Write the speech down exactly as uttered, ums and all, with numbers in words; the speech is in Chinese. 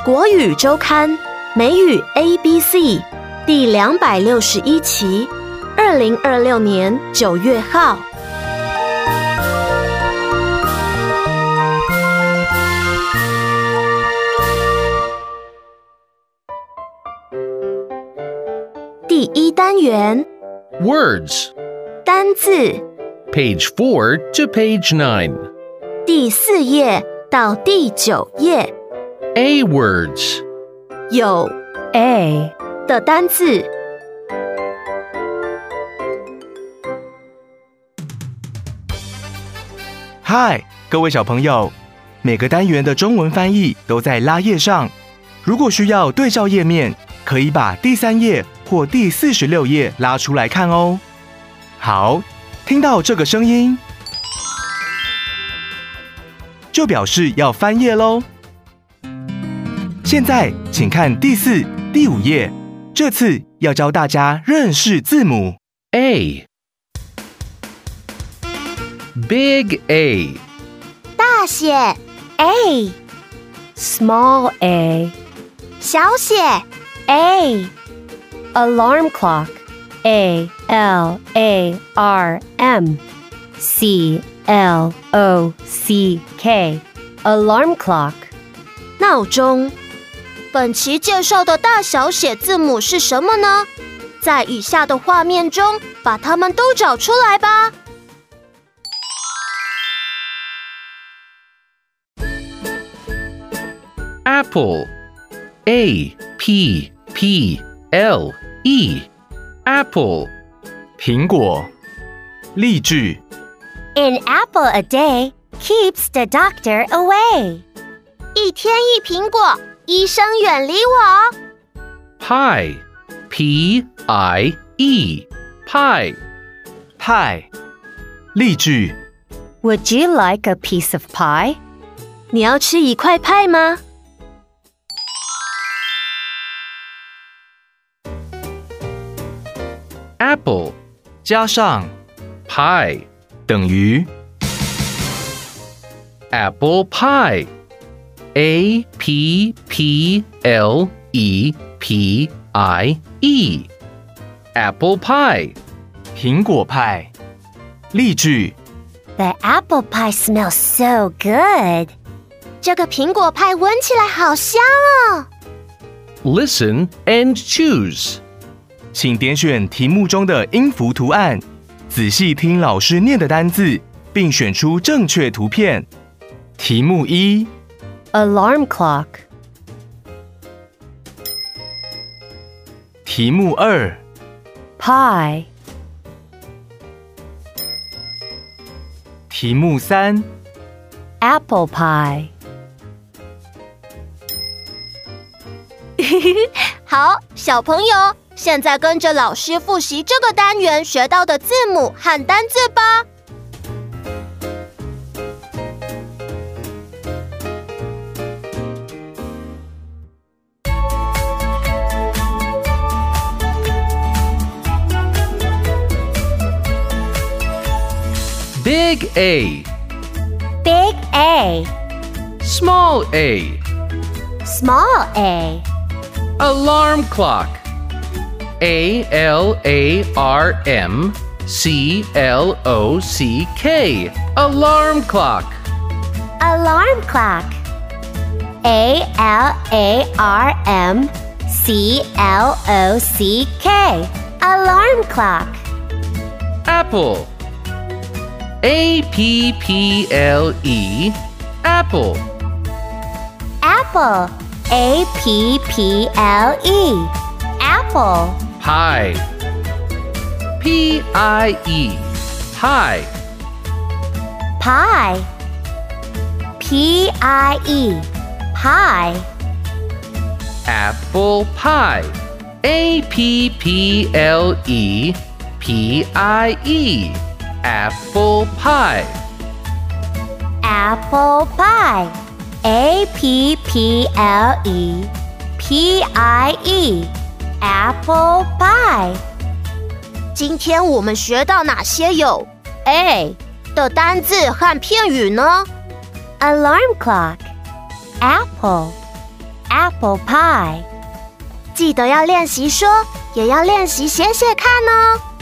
国语周刊美语 A B C 第两百六十一期，二零二六年九月号。第一单元 Words 单字 Page four to page nine 第四页到第九页 A words 有 A 的单字。 嗨，各位小朋友，每个单元的中文翻译都在拉页上。如果需要对照页面，可以把第三页或第四十六页拉出来看哦。好，听到这个声音，就表示要翻页咯。现在请看第四、第五页，这次要教大家认识字母 A Big A 大写 A Small a, 小写 a. Alarm clock, A L A R M C L O C K, alarm clock. 闹钟。本期介绍的大小写字母是什么呢？在以下的画面中把它们都找出来吧。 Apple A P P L E Apple 苹果。例句 An apple a day keeps the doctor away. 一天一苹果，医生远离我。 Pie P I E Pie 派。例句 Would you like a piece of pie? 你要吃一块派吗？ Apple 加上 Pie 等于 Apple Pie A P P L E P I E Apple Pie 苹果派。例句 The apple pie smells so good. 这个苹果派闻起来好香哦。 Listen and choose 请点选题目中的音符图案，仔细听老师念的单字，并选出正确图片。题目一 Alarm clock. 题目二 Pie. 题目三 Apple pie. 好，小朋友，现在跟着老师复习这个单元学到的字母和单字吧。 Big A Big A. Small A Small a. Alarm clock A L A R M C L O C K Alarm clock Alarm clock. A L A R M C L O C K. Alarm clock. Apple A P P L E Apple Apple. A P P L E. Apple. Pie P I E Pie Pie. P I E. Pie. Apple pie A P P L E P I E Apple pie Apple pie. A P P L E P I E. Apple pie. 今天我们学到哪些有 A 的单字和片语呢？ Alarm clock. Apple. apple pie. 记得要练习说，也要练习写写看哦。